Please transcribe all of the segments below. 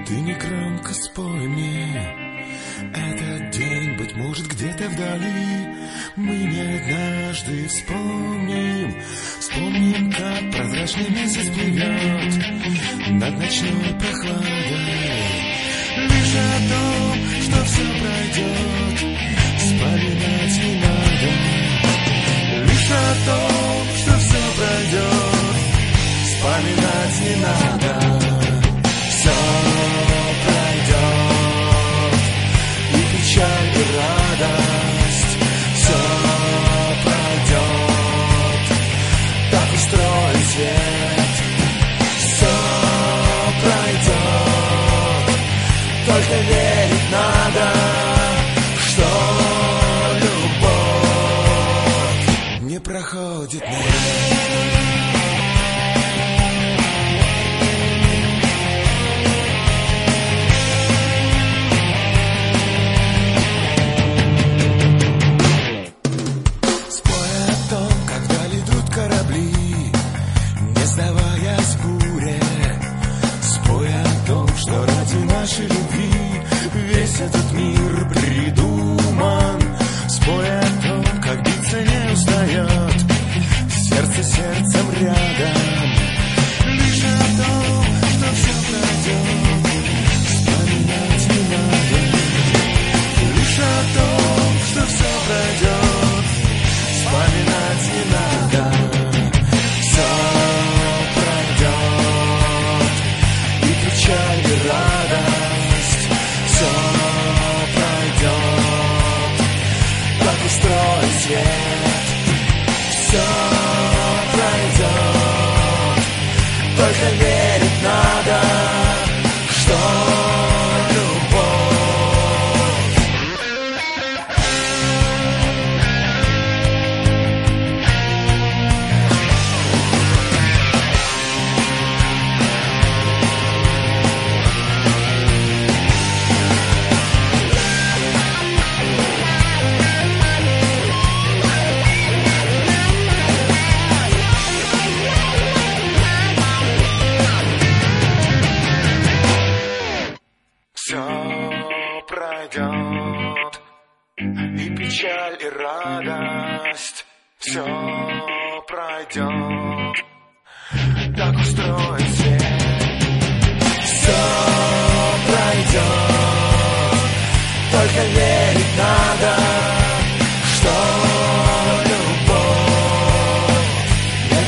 Ты негромко спой мне этот день, быть может, где-то вдали. Мы не однажды вспомним, как прозрачный месяц плывет над ночной прохладой. Лишь о том, что все пройдет, вспоминать не надо. Лишь о том, что все пройдет, вспоминать не надо. Все пройдет, и печаль, и радость. Все пройдет, так устроен свет. Все пройдет, только верить надо, что любовь не проходит. Сдаваясь буре, спой о том, что ради нашей любви весь этот мир придуман. Спой о том, как биться не устает сердце сердцем рядом. Лишь о том, что все пройдет, вспоминать не надо. Лишь о том, что все пройдет, вспоминать не надо. Печаль и радость, все пройдет, так устроен свет. Все пройдет, только верить надо, что пройдет, и печаль, и радость. Все пройдет, так устроен свет. Все пройдет, только верить надо, что любовь не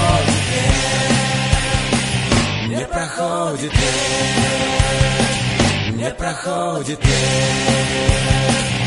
проходит, не проходит, не проходит.